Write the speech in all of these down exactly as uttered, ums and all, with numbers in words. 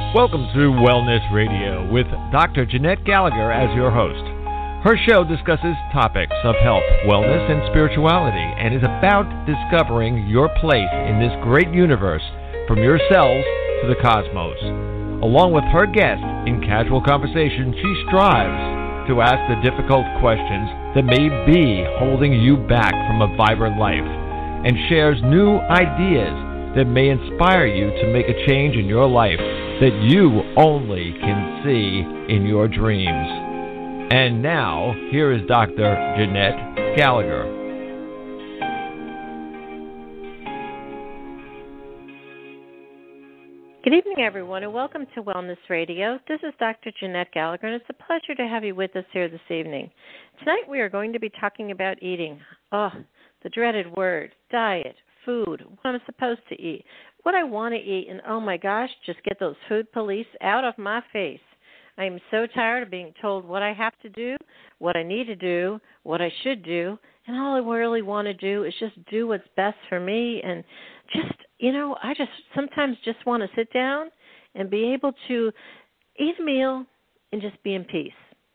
Welcome to Wellness Radio with Doctor Jeanette Gallagher as your host. Her show discusses topics of health, wellness, and spirituality, and is about discovering your place in this great universe, from your cells to the cosmos. Along with her guests, in casual conversation, she strives to ask the difficult questions that may be holding you back from a vibrant life, and shares new ideas that may inspire you to make a change in your life that you only can see in your dreams. And now, here is Doctor Jeanette Gallagher. Good evening, everyone, and welcome to Wellness Radio. This is Doctor Jeanette Gallagher, and it's a pleasure to have you with us here this evening. Tonight we are going to be talking about eating. Oh, the dreaded word, diet, food, what I'm supposed to eat, what I want to eat, and oh my gosh, just get those food police out of my face. I am so tired of being told what I have to do, what I need to do, what I should do, and all I really want to do is just do what's best for me, and just, you know, I just sometimes just want to sit down and be able to eat a meal and just be in peace.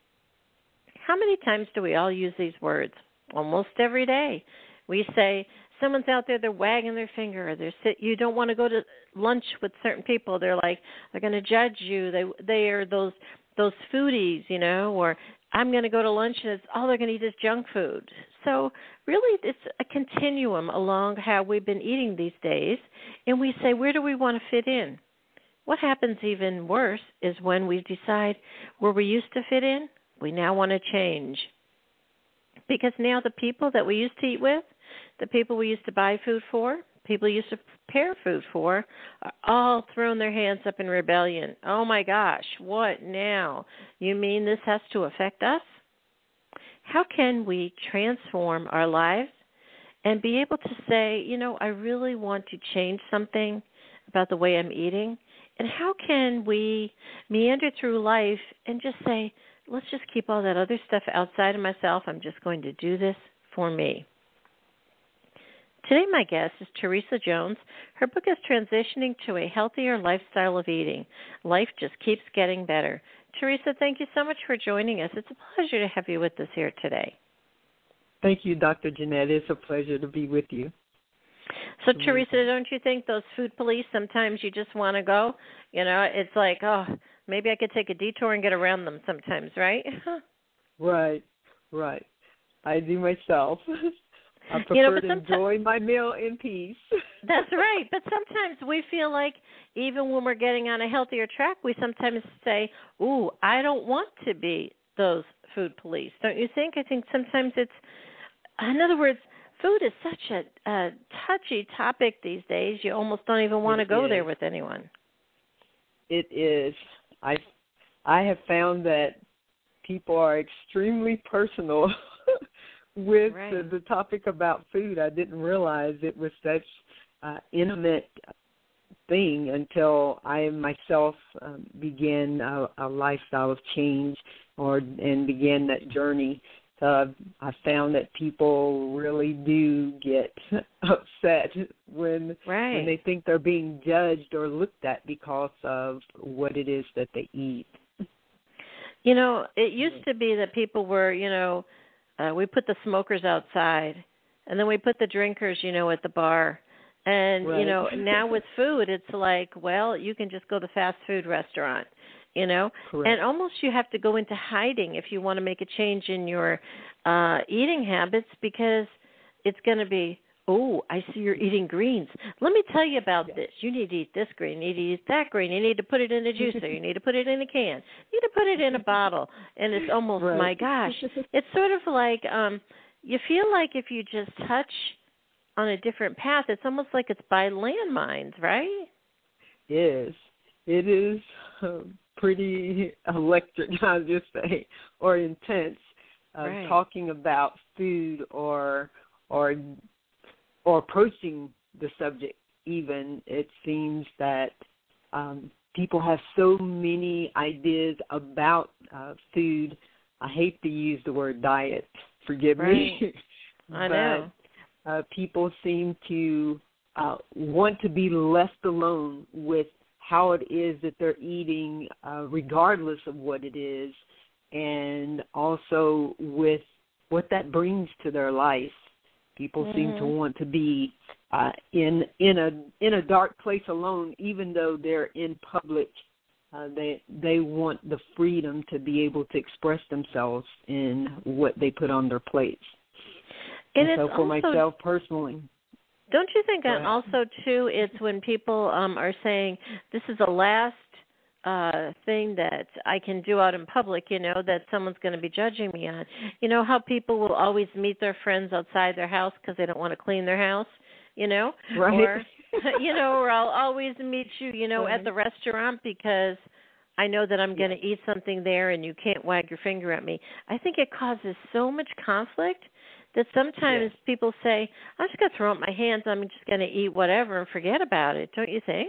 How many times do we all use these words? Almost every day. We say, someone's out there, they're wagging their finger, or they're sit, you don't want to go to lunch with certain people. They're like, they're going to judge you. They they are those those foodies, you know, or I'm going to go to lunch and it's all they're going to eat is junk food. So really it's a continuum along how we've been eating these days, and we say, where do we want to fit in? What happens even worse is when we decide where we used to fit in, we now want to change. Because now the people that we used to eat with, the people we used to buy food for, people we used to prepare food for, are all throwing their hands up in rebellion. Oh, my gosh, what now? You mean this has to affect us? How can we transform our lives and be able to say, you know, I really want to change something about the way I'm eating? And how can we meander through life and just say, let's just keep all that other stuff outside of myself. I'm just going to do this for me. Today my guest is Teresa Jones. Her book is Transitioning to a Healthier Lifestyle of Eating. Life just keeps getting better. Teresa, thank you so much for joining us. It's a pleasure to have you with us here today. Thank you, Doctor Jeanette. It's a pleasure to be with you. So, Teresa, don't you think those food police, sometimes you just want to go? You know, it's like, oh, maybe I could take a detour and get around them sometimes, right? Right, right. I do myself. I prefer you know, to enjoy my meal in peace. That's right. But sometimes we feel like even when we're getting on a healthier track, we sometimes say, ooh, I don't want to be those food police. Don't you think? I think sometimes it's, in other words, food is such a, a touchy topic these days, you almost don't even want to go there with anyone. It is. I, I have found that people are extremely personal with right. the, the topic about food. I didn't realize it was such uh, intimate thing until I myself um, began a, a lifestyle of change or and began that journey. Uh, I found that people really do get upset when right. when they think they're being judged or looked at because of what it is that they eat. You know, it used to be that people were, you know, uh, we put the smokers outside, and then we put the drinkers, you know, at the bar. And, right. you know, now with food, it's like, well, you can just go to the fast food restaurant. You know, Correct. And almost you have to go into hiding if you want to make a change in your uh, eating habits, because it's going to be, oh, I see you're eating greens. Let me tell you about yeah. this. You need to eat this green. You need to eat that green. You need to put it in a juicer. You need to put it in a can. You need to put it in a bottle. And it's almost, right. my gosh. It's sort of like um, you feel like if you just touch on a different path, it's almost like it's by landmines, right? Yes, it is. Um, pretty electric, I'll just say, or intense, uh, right. talking about food or or or approaching the subject even. It seems that um, people have so many ideas about uh, food. I hate to use the word diet, forgive right. me. I but, know. Uh, people seem to uh, want to be left alone with how it is that they're eating, uh, regardless of what it is, and also with what that brings to their life. People mm-hmm. seem to want to be uh, in in a in a dark place alone, even though they're in public. Uh, they they want the freedom to be able to express themselves in what they put on their plates. And, and it's so for also, myself personally. Don't you think that also, too, it's when people um, are saying, this is the last uh, thing that I can do out in public, you know, that someone's going to be judging me on. You know how people will always meet their friends outside their house because they don't want to clean their house, you know? Right. Or, you know, or I'll always meet you, you know, right. at the restaurant because I know that I'm going to eat something there and you can't wag your finger at me. I think it causes so much conflict that sometimes yes. people say, I'm just going to throw up my hands, I'm just going to eat whatever and forget about it. Don't you think?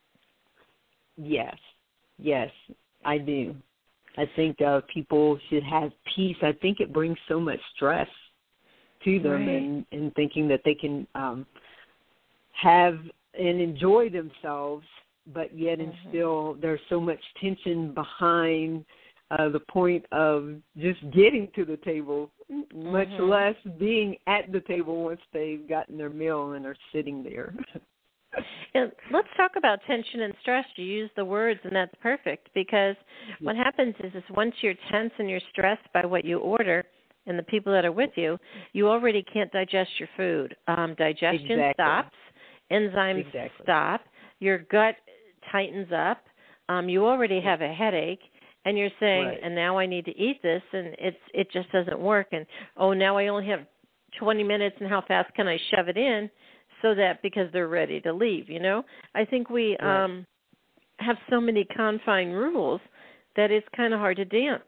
Yes. Yes, I do. I think uh, people should have peace. I think it brings so much stress to them right. in, in thinking that they can um, have and enjoy themselves, but yet and mm-hmm. still there's so much tension behind uh, the point of just getting to the table, mm-hmm. much less being at the table once they've gotten their meal and are sitting there. And let's talk about tension and stress. You use the words, and that's perfect, because what happens is, is once you're tense and you're stressed by what you order and the people that are with you, you already can't digest your food. Um, digestion exactly. stops. Enzymes exactly. stop. Your gut tightens up. Um, you already have a headache, and you're saying, right. and now I need to eat this, and it's it just doesn't work. And, oh, now I only have twenty minutes, and how fast can I shove it in? So that because they're ready to leave, you know? I think we right. um, have so many confined rules that it's kind of hard to dance.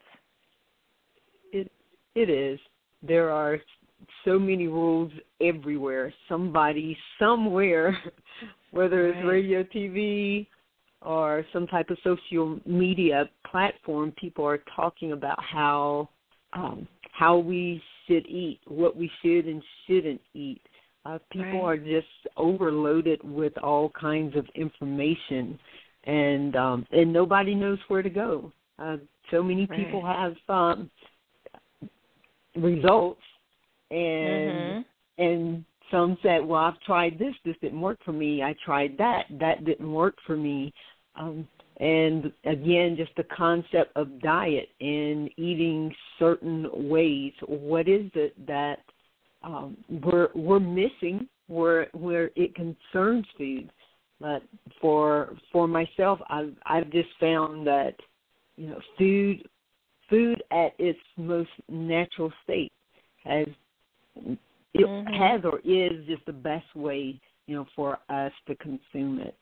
It It is. There are so many rules everywhere. Somebody, somewhere, whether it's right. radio, T V, or some type of social media platform, people are talking about how um, how we should eat, what we should and shouldn't eat. Uh, people right. are just overloaded with all kinds of information, and um, and nobody knows where to go. Uh, so many right. people have um, results, and mm-hmm. and some said, "Well, I've tried this. This didn't work for me. I tried that. That didn't work for me." Um, and again, just the concept of diet and eating certain ways. What is it that Um, we're we're missing where where it concerns food, but for for myself, I've I've just found that you know food food at its most natural state has it mm-hmm. has or is just the best way you know for us to consume it.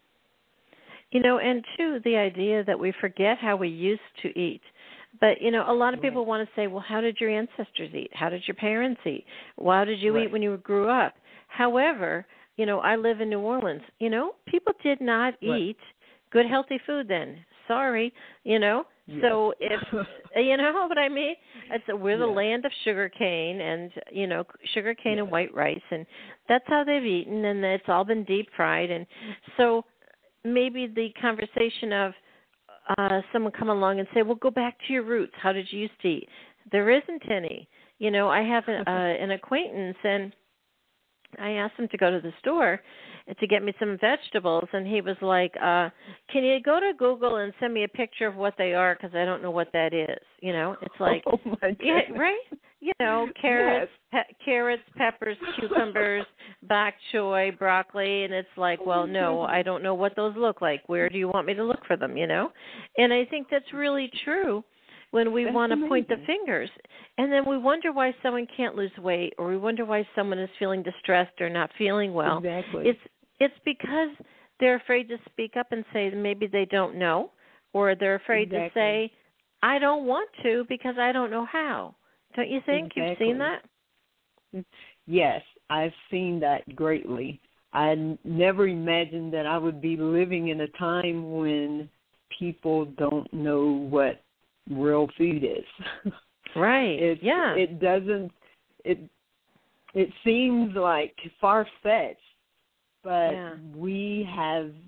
You know, and two, the idea that we forget how we used to eat. But, you know, a lot of people right. want to say, well, how did your ancestors eat? How did your parents eat? Well, how did you right. eat when you grew up? However, you know, I live in New Orleans. You know, people did not right. eat good, healthy food then. Sorry, you know. Yes. So if, you know what I mean? It's, we're the yes. land of sugar cane and, you know, sugar cane yes. and white rice. And that's how they've eaten, and it's all been deep fried. And so maybe the conversation of, Uh, someone come along and say, well, go back to your roots. How did you used to eat? There isn't any. You know, I have a, uh, an acquaintance, and I asked him to go to the store to get me some vegetables, and he was like, uh, can you go to Google and send me a picture of what they are, because I don't know what that is. You know, it's like, oh my yeah, right? You know, carrots, yes. pe- carrots, peppers, cucumbers, bok choy, broccoli, and it's like, well, no, I don't know what those look like. Where do you want me to look for them, you know? And I think that's really true when we want to point the fingers. And then we wonder why someone can't lose weight, or we wonder why someone is feeling distressed or not feeling well. Exactly. It's it's because they're afraid to speak up and say maybe they don't know, or they're afraid exactly. to say, I don't want to because I don't know how. Don't you think exactly. you've seen that? Yes, I've seen that greatly. I n- never imagined that I would be living in a time when people don't know what real food is. Right. It's, yeah. It doesn't. It it seems like far-fetched, but yeah. we have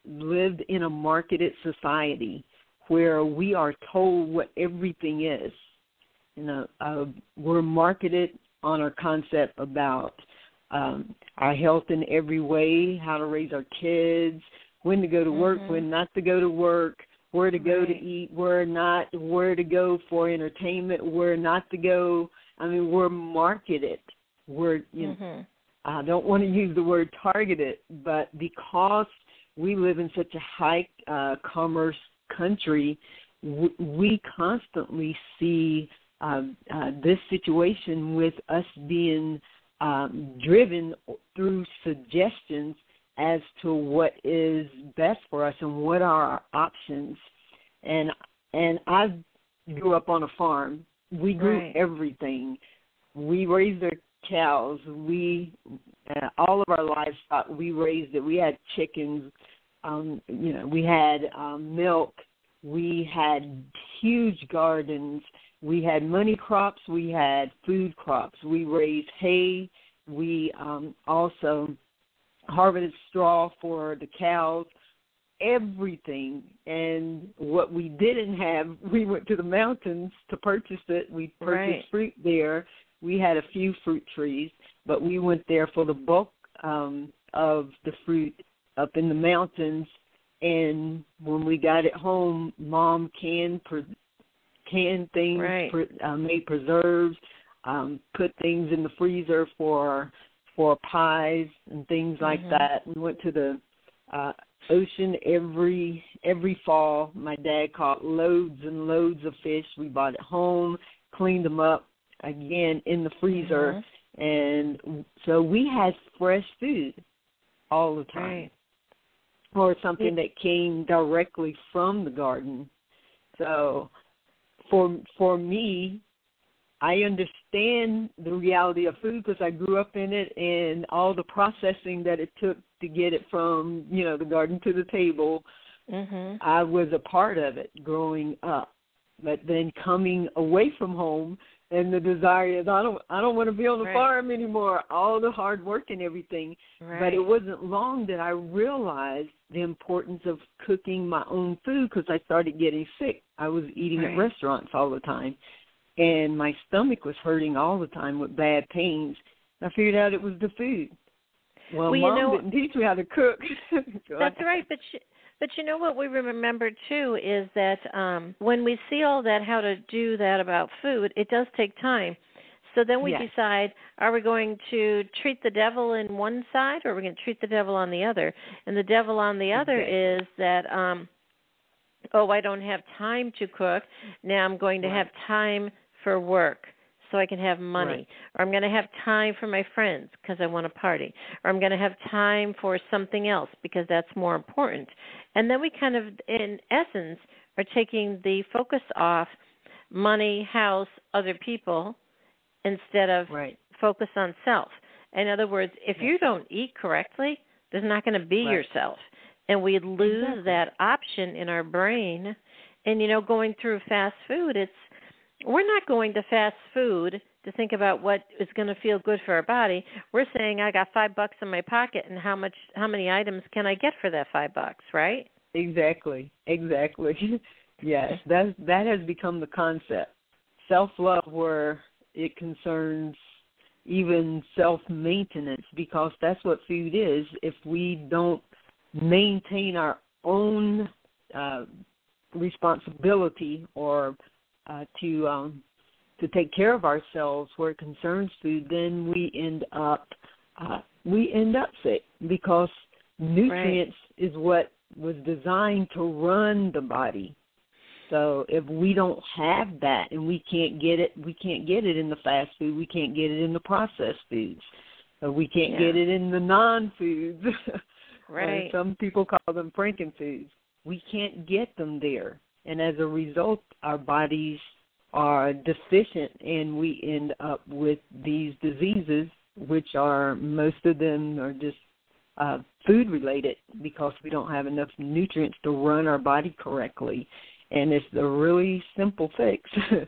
lived in a marketed society where we are told what everything is. You know, uh, we're marketed on our concept about um, our health in every way, how to raise our kids, when to go to work, mm-hmm. when not to go to work, where to go right. to eat, where not, where to go for entertainment, where not to go. I mean, we're marketed. We're, you know, mm-hmm. I don't want to use the word targeted, but because we live in such a high uh, commerce country, w- we constantly see uh, uh, this situation with us being um, driven through suggestions as to what is best for us and what are our options. And and I grew up on a farm. We grew right. everything. We raised our cows. We uh, all of our livestock. We raised it. We had chickens. Um, you know, we had um, milk. We had huge gardens. We had money crops. We had food crops. We raised hay. We um, also harvested straw for the cows, everything. And what we didn't have, we went to the mountains to purchase it. We purchased right. fruit there. We had a few fruit trees, but we went there for the bulk um, of the fruit up in the mountains. And when we got it home, Mom canned, pre- canned things, right. pre- uh, made preserves, um, put things in the freezer for for pies and things like mm-hmm. that. We went to the uh, ocean every every fall. My dad caught loads and loads of fish. We brought it home, cleaned them up again in the freezer, mm-hmm. and so we had fresh food all the time, right. or something that came directly from the garden. So for for me, I understand the reality of food because I grew up in it and all the processing that it took to get it from, you know, the garden to the table. Mm-hmm. I was a part of it growing up. But then coming away from home and the desire is I don't I don't want to be on the right. farm anymore, all the hard work and everything. Right. But it wasn't long that I realized the importance of cooking my own food because I started getting sick. I was eating right. at restaurants all the time. And my stomach was hurting all the time with bad pains. I figured out it was the food. Well, well Mom you know, didn't teach me how to cook. That's right, but you, but you know what we remember, too, is that um, when we see all that, how to do that about food, it does take time. So then we yes. decide, are we going to treat the devil in one side or are we going to treat the devil on the other? And the devil on the other okay. is that, um, oh, I don't have time to cook. Now I'm going to right. have time for work so I can have money. Right. Or I'm going to have time for my friends because I want to party. Or I'm going to have time for something else because that's more important. And then we kind of, in essence, are taking the focus off money, house, other people, instead of right. focus on self. In other words, if yes. you don't eat correctly, there's not going to be right. yourself. And we lose exactly. that option in our brain. And, you know, going through fast food, it's we're not going to fast food to think about what is going to feel good for our body. We're saying I got five bucks in my pocket, and how much, how many items can I get for that five bucks, right? Exactly, exactly. Yes, that that has become the concept. Self-love, where it concerns even self-maintenance, because that's what food is. If we don't maintain our own uh, responsibility or uh, to um, to take care of ourselves where it concerns food, then we end up uh, we end up sick because nutrients right. is what was designed to run the body. So if we don't have that and we can't get it, we can't get it in the fast food. We can't get it in the processed foods. Or we can't yeah. get it in the non-foods. Right. Some people call them frankenfoods. We can't get them there. And as a result, our bodies are deficient and we end up with these diseases, which are, most of them are just uh, food-related because we don't have enough nutrients to run our body correctly. And it's a really simple fix.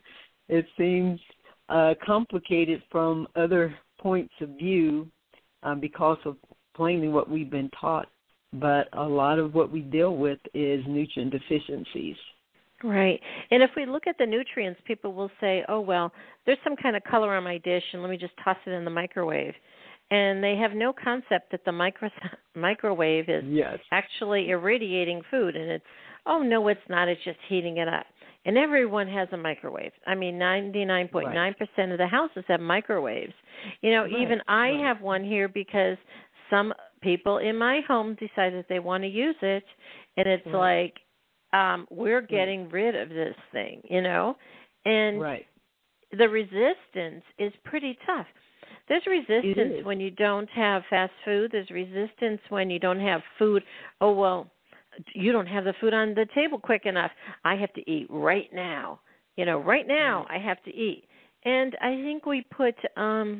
It seems uh, complicated from other points of view uh, because of plainly what we've been taught but a lot of what we deal with is nutrient deficiencies. Right. And if we look at the nutrients, people will say, oh, well, there's some kind of color on my dish, and let me just toss it in the microwave. And they have no concept that the micro- microwave is yes. actually irradiating food. And it's, oh, no, it's not. It's just heating it up. And everyone has a microwave. I mean, ninety-nine point nine percent right. of the houses have microwaves. You know, right. even I right. have one here because some people in my home decided they want to use it. And it's right. like, Um, we're getting rid of this thing, you know, and right. the resistance is pretty tough. There's resistance when you don't have fast food. There's resistance when you don't have food. Oh, well, you don't have the food on the table quick enough. I have to eat right now. You know, right now I have to eat. And I think we put um,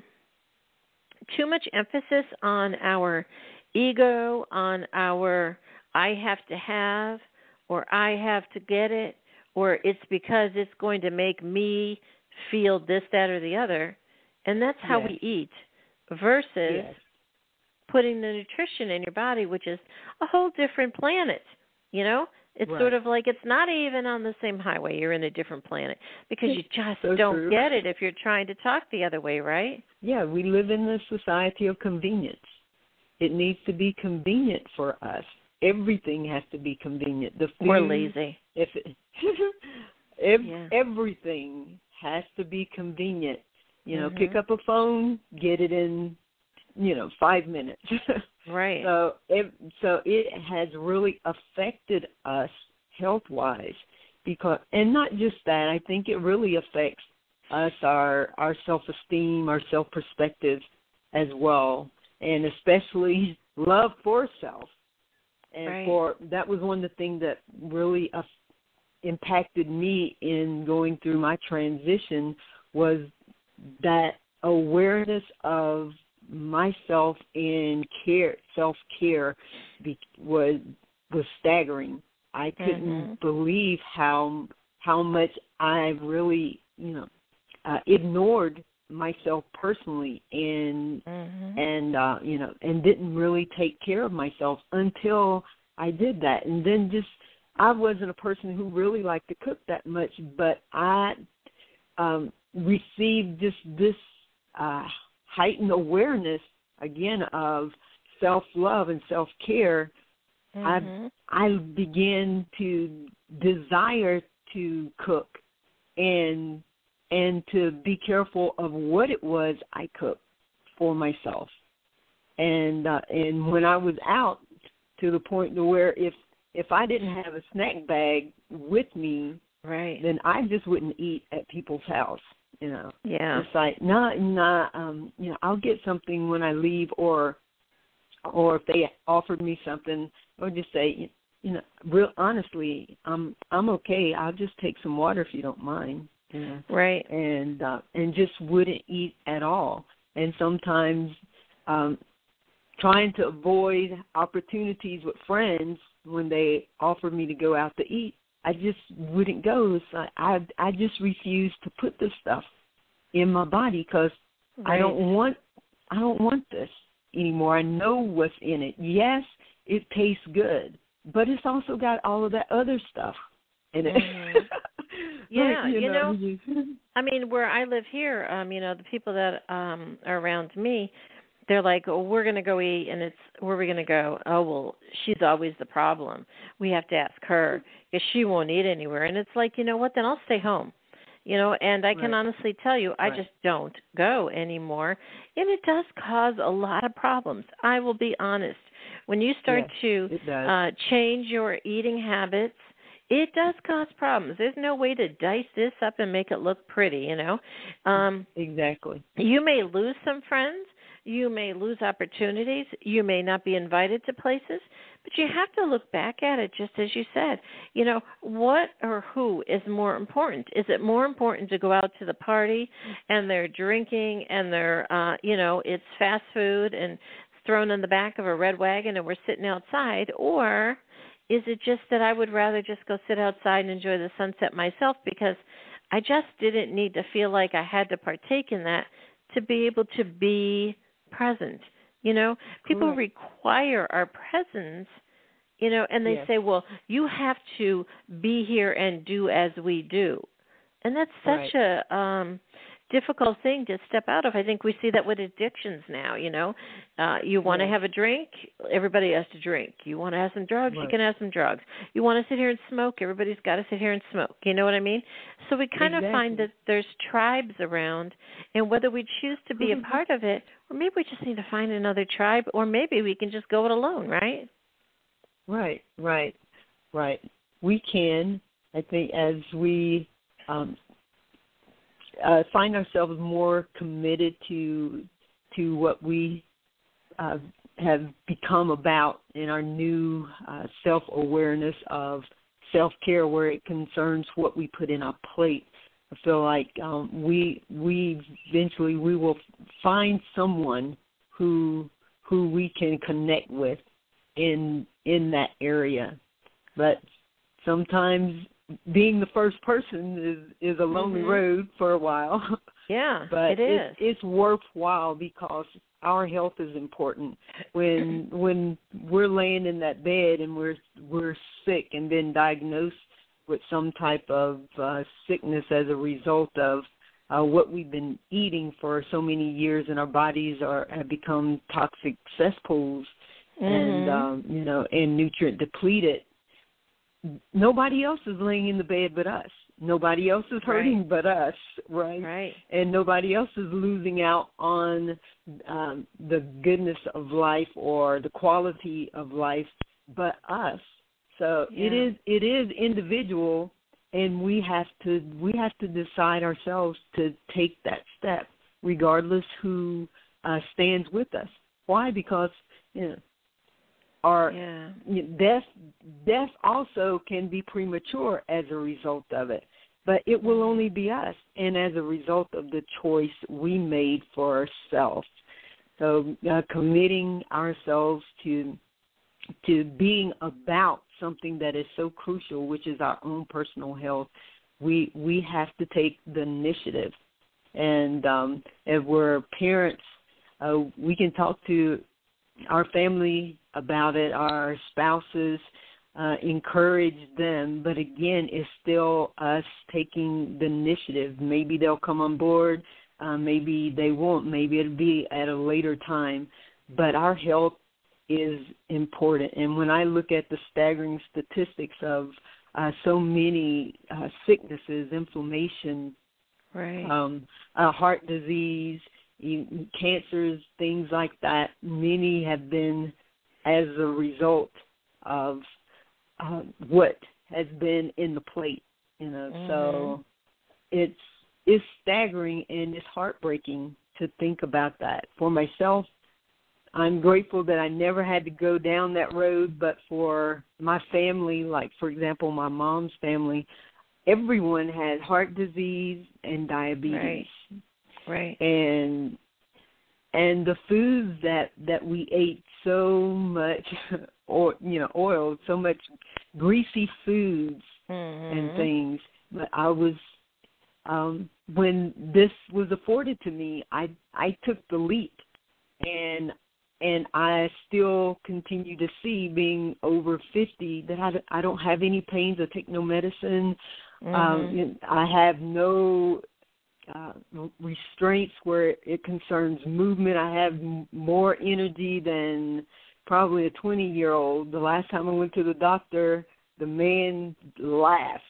too much emphasis on our ego, on our I have to have, or I have to get it, or it's because it's going to make me feel this, that, or the other. And that's how yes. we eat versus yes. putting the nutrition in your body, which is a whole different planet, you know? It's right. sort of like it's not even on the same highway. You're in a different planet because you just so don't true. get it if you're trying to talk the other way, right? Yeah, we live in a society of convenience. It needs to be convenient for us. Everything has to be convenient. The food, We're lazy. If it, if yeah. everything has to be convenient. You know, mm-hmm. pick up a phone, get it in, you know, five minutes. Right. So it, so it has really affected us health-wise, because, and not just that. I think it really affects us, our our self-esteem, our self-perspective as well, and especially love for self. And right. for that was one of the things that really uh, impacted me in going through my transition was that awareness of myself and care, self-care be, was was staggering. I couldn't mm-hmm. believe how how much I really, you know, uh, ignored myself personally and mm-hmm. and uh, you know, and didn't really take care of myself until I did that. And then just I wasn't a person who really liked to cook that much, but I um, received just this uh, heightened awareness again of self-love and self-care. Mm-hmm. I I began to desire to cook and and to be careful of what it was I cooked for myself. And uh, and when I was out, to the point to where if if I didn't have a snack bag with me, right, then I just wouldn't eat at people's house. You know, yeah, it's like no, no, um, you know, I'll get something when I leave, or or if they offered me something, I would just say, you know, real honestly, I'm I'm okay. I'll just take some water if you don't mind. You know? Right, and uh, and just wouldn't eat at all. And sometimes um, trying to avoid opportunities with friends when they offered me to go out to eat, I just wouldn't go. So I I just refused to put this stuff in my body because right. I don't want I don't want this anymore. I know what's in it. Yes, it tastes good, but it's also got all of that other stuff in it. Mm-hmm. Yeah, like, you, you know, know, I mean, where I live here, um, you know, the people that um are around me, they're like, oh, we're going to go eat, and it's, where are we going to go? Oh, well, she's always the problem. We have to ask her because she won't eat anywhere. And it's like, you know what, then I'll stay home. You know, and I can right. honestly tell you, I right. just don't go anymore. And it does cause a lot of problems. I will be honest. When you start yes, to uh, change your eating habits, it does cause problems. There's no way to dice this up and make it look pretty, you know. Um, exactly. You may lose some friends. You may lose opportunities. You may not be invited to places. But you have to look back at it, just as you said. You know, what or who is more important? Is it more important to go out to the party and they're drinking and they're, uh, you know, it's fast food and thrown in the back of a red wagon and we're sitting outside? Or is it just that I would rather just go sit outside and enjoy the sunset myself because I just didn't need to feel like I had to partake in that to be able to be present? You know, people Correct. require our presence You know, and they yes. say, well, you have to be here and do as we do. And that's such right. a um, difficult thing to step out of. I think we see that with addictions now, you know. Uh, you want to yes. have a drink, everybody has to drink. You want to have some drugs, right. you can have some drugs. You want to sit here and smoke, everybody's got to sit here and smoke. You know what I mean? So we kind exactly. of find that there's tribes around, and whether we choose to be a part of it, or maybe we just need to find another tribe, or maybe we can just go it alone, right? Right, right, right. We can, I think, as we um, uh, find ourselves more committed to to what we uh, have become about in our new uh, self-awareness of self-care, where it concerns what we put in our plate. I feel like um, we we eventually we will find someone who who we can connect with in in that area. But sometimes being the first person is, is a lonely mm-hmm. road for a while. Yeah, but it is. It's, it's worthwhile because our health is important. When when we're laying in that bed and we're we're sick and been diagnosed with some type of uh, sickness as a result of uh, what we've been eating for so many years, and our bodies are have become toxic cesspools. Mm-hmm. And, um, you know, and nutrient depleted, nobody else is laying in the bed but us. Nobody else is hurting right. but us, right? Right. And nobody else is losing out on um, the goodness of life or the quality of life but us. So yeah. it is it is individual, and we have to we have to decide ourselves to take that step, regardless who uh, stands with us. Why? Because you know. Or yeah. death, death also can be premature as a result of it. But it will only be us, and as a result of the choice we made for ourselves. So uh, committing ourselves to to being about something that is so crucial, which is our own personal health, we we have to take the initiative. And um, if we're parents, uh, we can talk to our family about it, our spouses, uh, encourage them. But again, it's still us taking the initiative. Maybe they'll come on board. Uh, maybe they won't. Maybe it'll be at a later time. But our health is important. And when I look at the staggering statistics of uh, so many uh, sicknesses, inflammation, right. um, uh, heart disease, cancers, things like that, many have been as a result of uh, what has been in the plate, you know. Mm-hmm. So it's it's staggering and it's heartbreaking to think about that. For myself, I'm grateful that I never had to go down that road, but for my family, like, for example, my mom's family, everyone had heart disease and diabetes. Right. Right. And and the foods that, that we ate, so much or you know, oil, so much greasy foods mm-hmm. and things. But I was um when this was afforded to me, I I took the leap, and and I still continue to see, being over fifty, that I, I don't have any pains. I take no medicine. Mm-hmm. Um, I have no uh, restraints where it concerns movement. I have m- more energy than probably a twenty-year-old. The last time I went to the doctor, the man laughed.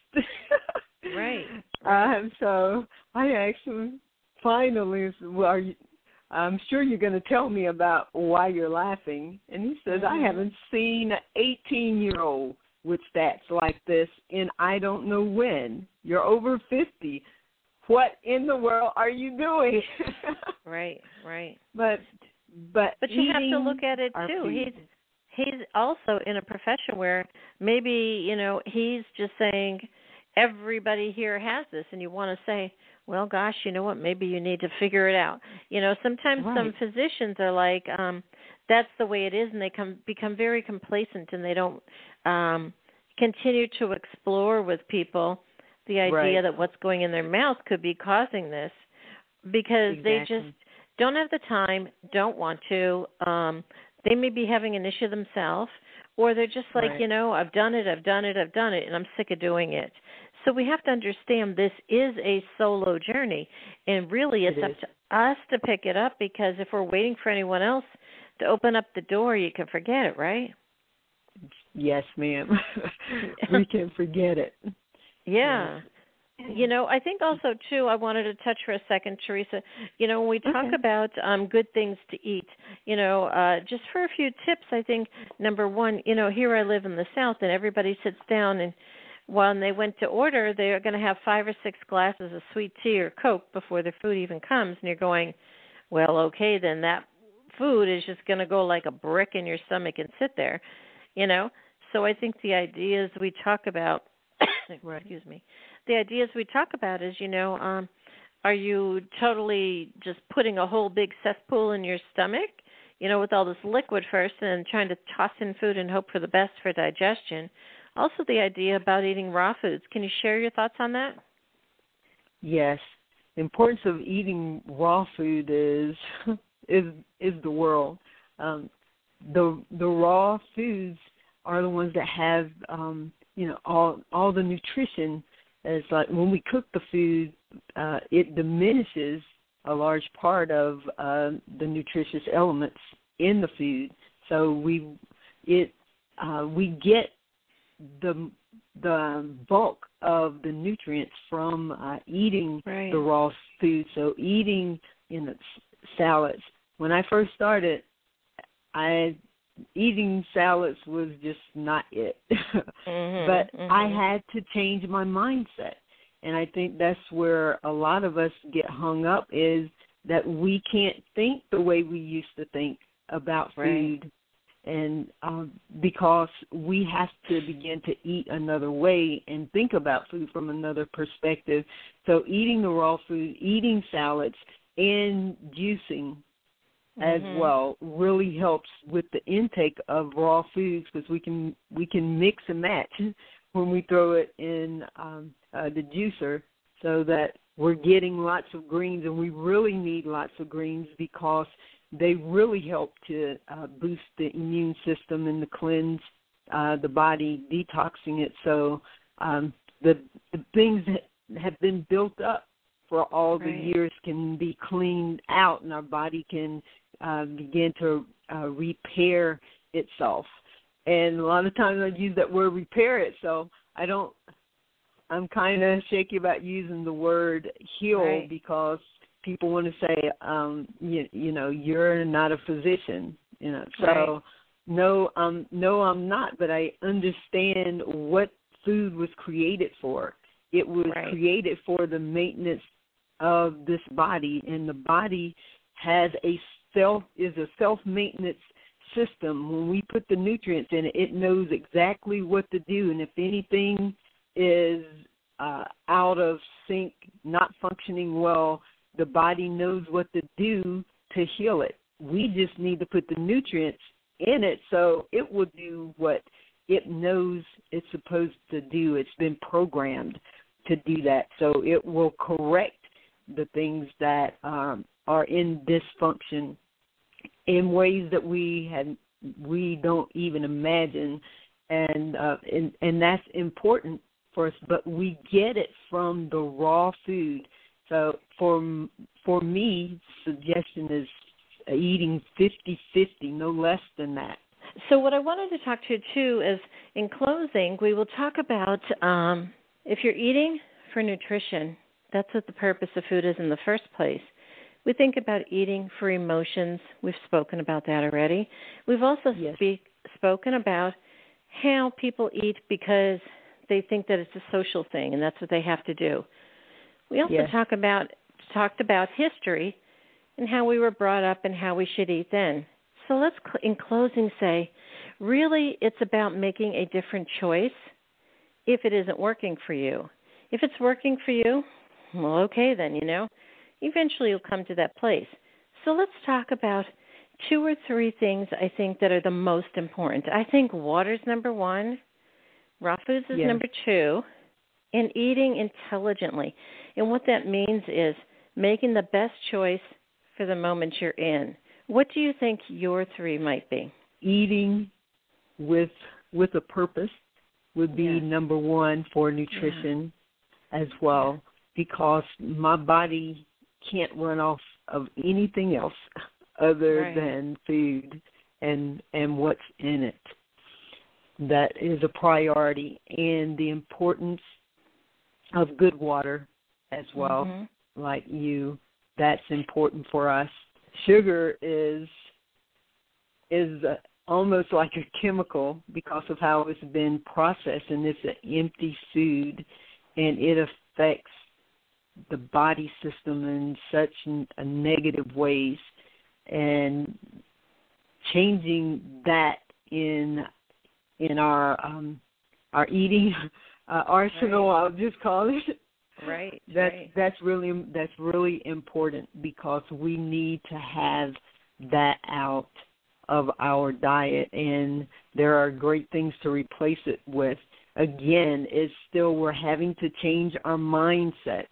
Right. right. Um, so I asked him finally, well, are you, I'm sure you're going to tell me about why you're laughing. And he says, mm-hmm. I haven't seen an eighteen-year-old with stats like this in I don't know when. You're over fifty. What in the world are you doing? right, right. But but but you have to look at it too. Food. He's he's also in a profession where maybe, you know, he's just saying everybody here has this, and you want to say, well, gosh, you know what, maybe you need to figure it out. You know, sometimes right. some physicians are like, um, that's the way it is, and they come become very complacent, and they don't um, continue to explore with people the idea right. that what's going in their mouth could be causing this, because exactly. they just don't have the time, don't want to. Um, They may be having an issue themselves, or they're just like, Right. you know, I've done it, I've done it, I've done it, and I'm sick of doing it. So we have to understand this is a solo journey, and really it's It up is. to us to pick it up, because if we're waiting for anyone else to open up the door, you can forget it, right? Yes, ma'am. We can forget it. Yeah. You know, I think also, too, I wanted to touch for a second, Teresa, you know, when we talk Okay. about um, good things to eat, you know, uh, just for a few tips, I think, number one, you know, here I live in the South, and everybody sits down, and when they went to order, they're going to have five or six glasses of sweet tea or Coke before their food even comes, and you're going, well, okay, then that food is just going to go like a brick in your stomach and sit there, you know. So I think the ideas we talk about, Right. excuse me, the ideas we talk about is, you know, um, are you totally just putting a whole big cesspool in your stomach, you know, with all this liquid first, and then trying to toss in food and hope for the best for digestion? Also, the idea about eating raw foods. Can you share your thoughts on that? Yes. The importance of eating raw food is is is the world. Um, the the raw foods are the ones that have um, you know all all the nutrition. It's like when we cook the food, uh, it diminishes a large part of uh, the nutritious elements in the food. So we it uh, we get the the bulk of the nutrients from uh, eating Right. the raw food. So eating you know s- salads. When I first started, I eating salads was just not it. Mm-hmm, But mm-hmm. I had to change my mindset. And I think that's where a lot of us get hung up, is that we can't think the way we used to think about Right. food. And um, because we have to begin to eat another way and think about food from another perspective. So eating the raw food, eating salads, and juicing as Mhm. well really helps with the intake of raw foods, because we can we can mix and match when we throw it in um, uh, the juicer, so that we're getting lots of greens, and we really need lots of greens because they really help to uh, boost the immune system and to cleanse uh, the body, detoxing it. So um, the the things that have been built up for all the Right. years can be cleaned out, and our body can uh, begin to uh, repair itself. And a lot of times I use that word repair it, so I don't, I'm kind of shaky about using the word heal, Right. because people want to say, um, you, you know, you're not a physician, you know. So Right. no, um, no, I'm not, but I understand what food was created for. It was Right. created for the maintenance of this body, and the body has a self is a self-maintenance system. When we put the nutrients in it, it knows exactly what to do, and if anything is uh, out of sync, not functioning well, the body knows what to do to heal it. We just need to put the nutrients in it so it will do what it knows it's supposed to do. It's been programmed to do that, so it will correct the things that um, are in dysfunction in ways that we had we don't even imagine, and uh, and and that's important for us. But we get it from the raw food. So for for me, suggestion is eating fifty-fifty, no less than that. So what I wanted to talk to you, too, is in closing, we will talk about um, if you're eating for nutrition, that's what the purpose of food is in the first place. We think about eating for emotions. We've spoken about that already. We've also Yes. speak, spoken about how people eat because they think that it's a social thing and that's what they have to do. We also Yes. talk about talked about history and how we were brought up and how we should eat then. So let's, in closing, say, really it's about making a different choice if it isn't working for you. If it's working for you, well, okay then, you know. Eventually you'll come to that place. So let's talk about two or three things I think that are the most important. I think water's number one, raw foods is Yes. number two, and eating intelligently. And what that means is making the best choice for the moment you're in. What do you think your three might be? Eating with with a purpose would be Yeah. number one for nutrition yeah. as well, because my body can't run off of anything else other right. than food and and what's in it. That is a priority, and the importance of good water as well, mm-hmm. like you, that's important for us. Sugar is is uh, almost like a chemical because of how it's been processed, and it's an empty food, and it affects the body system in such a negative ways, and changing that in in our um, our eating uh, arsenal, right. I'll just call it. Right. That's right. that's really that's really important, because we need to have that out of our diet, and there are great things to replace it with. Again, it's still we're having to change our mindsets.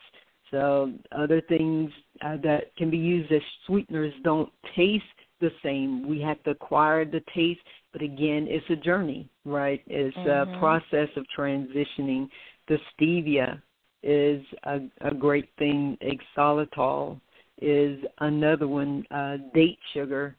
So other things uh, that can be used as sweeteners don't taste the same. We have to acquire the taste, but again, it's a journey, right? It's mm-hmm. a process of transitioning. The stevia is a, a great thing. Xylitol is another one. Uh, date sugar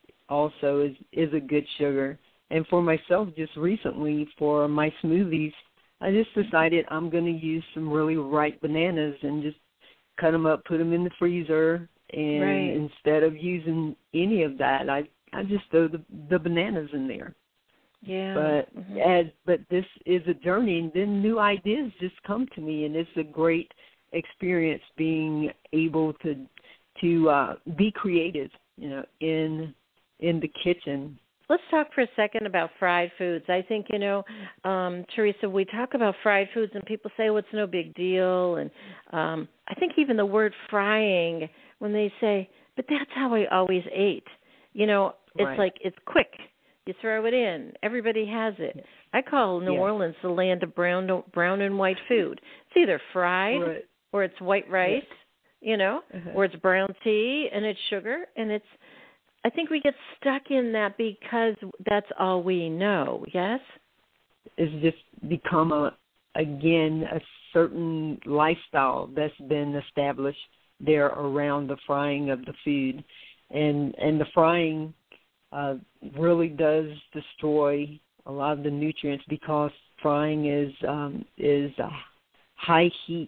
also is, is a good sugar. And for myself, just recently, for my smoothies, I just decided I'm going to use some really ripe bananas and just cut them up, put them in the freezer, and right. instead of using any of that, I I just throw the, the bananas in there. Yeah. But mm-hmm. as but this is a journey, and then new ideas just come to me, and it's a great experience being able to to uh, be creative, you know, in in the kitchen. Let's talk for a second about fried foods. I think, you know, um, Teresa, we talk about fried foods and people say, well, it's no big deal. And um, I think even the word frying, when they say, but that's how I always ate. You know, it's right. like it's quick. You throw it in. Everybody has it. Yes. I call New yes. Orleans the land of brown brown and white food. It's either fried right. or it's white rice, yes. you know, uh-huh. or it's brown tea and it's sugar, and it's I think we get stuck in that because that's all we know, yes? It's just become, a again, a certain lifestyle that's been established there around the frying of the food. And and the frying uh, really does destroy a lot of the nutrients, because frying is um, is a high heat,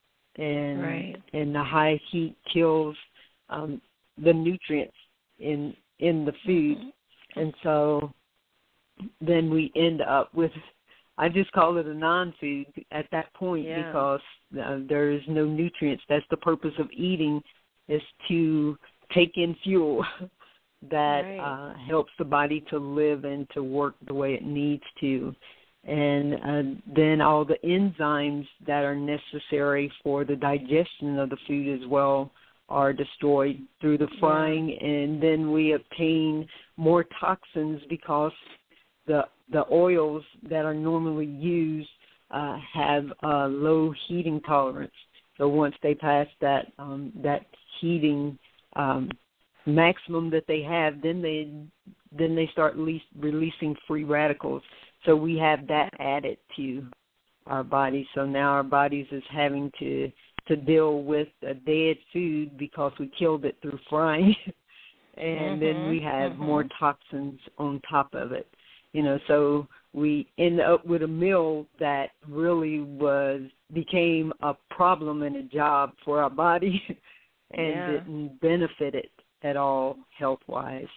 and, right. and the high heat kills um, the nutrients in in the food, mm-hmm. and so then we end up with, I just call it a non-food at that point, yeah. because uh, there is no nutrients. That's the purpose of eating, is to take in fuel that right. uh, helps the body to live and to work the way it needs to. And uh, then all the enzymes that are necessary for the digestion of the food as well are destroyed through the frying, yeah. and then we obtain more toxins because the the oils that are normally used uh, have a low heating tolerance. So once they pass that um, that heating um, maximum that they have, then they then they start le- releasing free radicals. So we have that added to our bodies. So now our bodies is having to to deal with a dead food because we killed it through frying, and mm-hmm, then we have mm-hmm. more toxins on top of it. You know, so we end up with a meal that really was became a problem and a job for our body, and yeah. didn't benefit it at all health-wise.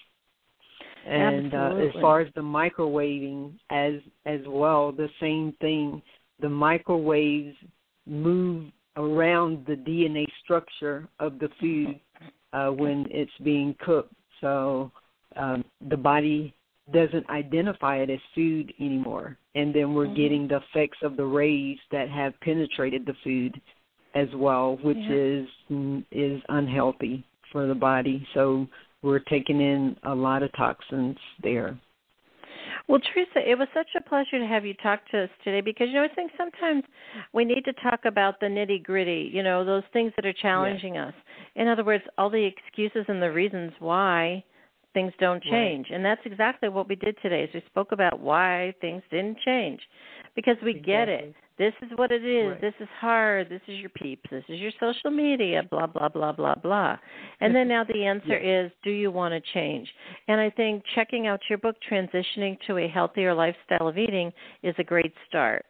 And uh, as Absolutely. far as the microwaving as as well, the same thing. The microwaves move around the D N A structure of the food uh, when it's being cooked. So um, the body doesn't identify it as food anymore. And then we're mm-hmm. getting the effects of the rays that have penetrated the food as well, which yeah. is is unhealthy for the body. So we're taking in a lot of toxins there. Well, Teresa, it was such a pleasure to have you talk to us today, because, you know, I think sometimes we need to talk about the nitty-gritty, you know, those things that are challenging yes. us. In other words, all the excuses and the reasons why things don't change. Right. And that's exactly what we did today, is we spoke about why things didn't change. Because we exactly. get it. This is what it is. Right. This is hard. This is your peeps. This is your social media, blah, blah, blah, blah, blah. And then now the answer yeah. is, do you want to change? And I think checking out your book, Transitioning to a Healthier Lifestyle of Eating, is a great start.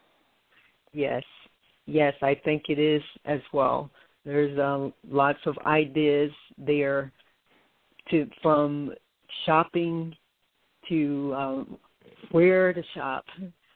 Yes. Yes, I think it is as well. There's um, lots of ideas there to from shopping to um, where to shop.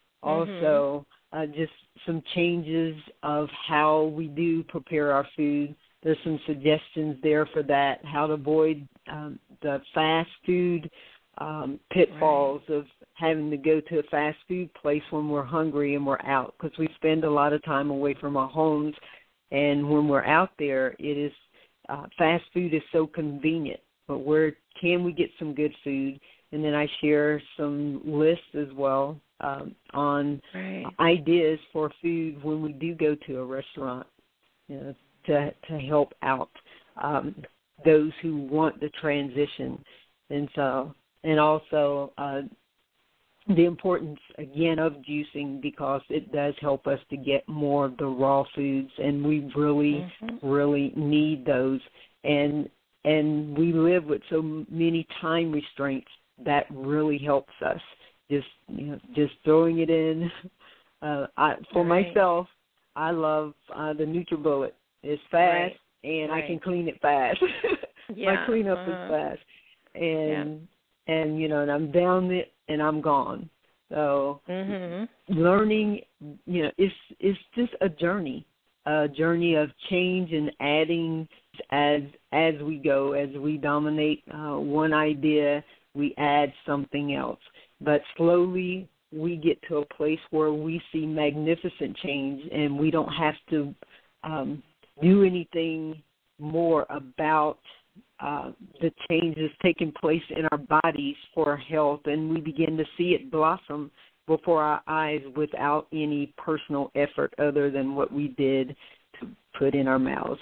Also, mm-hmm. uh, just some changes of how we do prepare our food. There's some suggestions there for that, how to avoid um, the fast food um, pitfalls right. of having to go to a fast food place when we're hungry and we're out, because we spend a lot of time away from our homes, and when we're out there, it is uh, fast food is so convenient. But where can we get some good food? And then I share some lists as well um, on right. ideas for food when we do go to a restaurant, you know, to to help out um, those who want the transition. And so, and also uh, the importance, again, of juicing, because it does help us to get more of the raw foods, and we really, mm-hmm. really need those. And and we live with so many time restraints. That really helps us. Just you know, just throwing it in. Uh, I, for right. myself, I love uh, the NutriBullet. It's fast, right. and right. I can clean it fast. Yeah. My cleanup uh-huh. is fast, and yeah. and you know, and I'm down it, and I'm gone. So mm-hmm. learning, you know, it's it's just a journey, a journey of change and adding as as we go, as we dominate uh, one idea. We add something else. But slowly we get to a place where we see magnificent change, and we don't have to um, do anything more about uh, the changes taking place in our bodies for our health, and we begin to see it blossom before our eyes without any personal effort other than what we did to put in our mouths.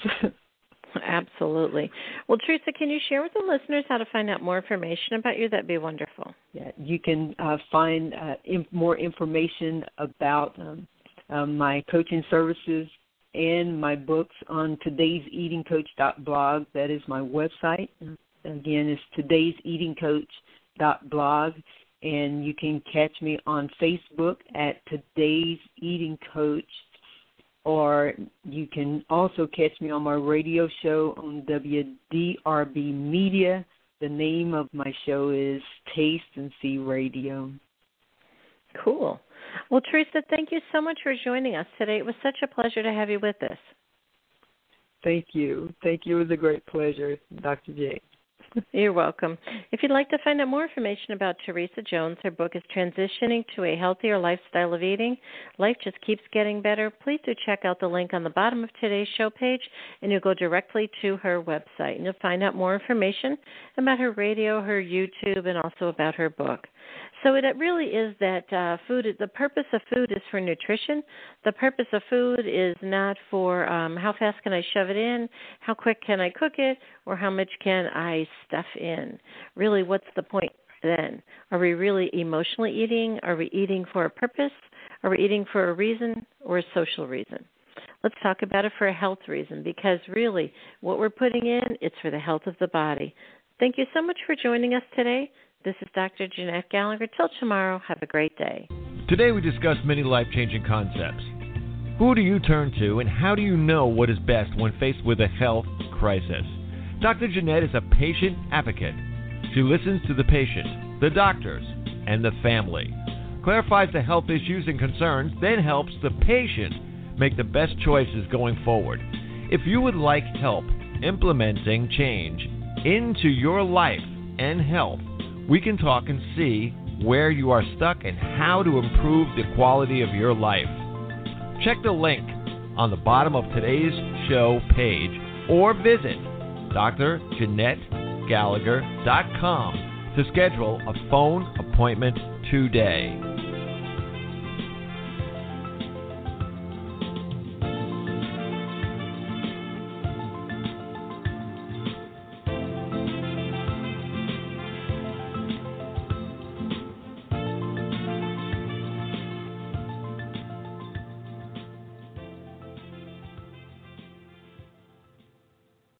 Absolutely. Well, Teresa, can you share with the listeners how to find out more information about you? That'd be wonderful. Yeah, you can uh, find uh, in, more information about um, um, my coaching services and my books on today's eating coach dot blog. That is my website. Again, it's today's eating coach dot blog, and you can catch me on Facebook at Today's Eating Coach. Or you can also catch me on my radio show on W D R B Media. The name of my show is Taste and See Radio. Cool. Well, Teresa, thank you so much for joining us today. It was such a pleasure to have you with us. Thank you. Thank you. It was a great pleasure, Doctor J. You're welcome. If you'd like to find out more information about Teresa Jones, her book is Transitioning to a Healthier Lifestyle of Eating. Life just keeps getting better. Please do check out the link on the bottom of today's show page, and you'll go directly to her website. And you'll find out more information about her radio, her YouTube, and also about her book. So it really is that uh, food, the purpose of food is for nutrition. The purpose of food is not for um, how fast can I shove it in, how quick can I cook it, or how much can I stuff in. Really, what's the point then? Are we really emotionally eating? Are we eating for a purpose? Are we eating for a reason or a social reason? Let's talk about it for a health reason, because really what we're putting in, it's for the health of the body. Thank you so much for joining us today. This is Doctor Jeanette Gallagher. Till tomorrow, have a great day. Today we discussed many life-changing concepts. Who do you turn to, and how do you know what is best when faced with a health crisis? Doctor Jeanette is a patient advocate. She listens to the patient, the doctors, and the family, clarifies the health issues and concerns, then helps the patient make the best choices going forward. If you would like help implementing change into your life and health, we can talk and see where you are stuck and how to improve the quality of your life. Check the link on the bottom of today's show page or visit Dr Jeanette Gallagher dot com to schedule a phone appointment today.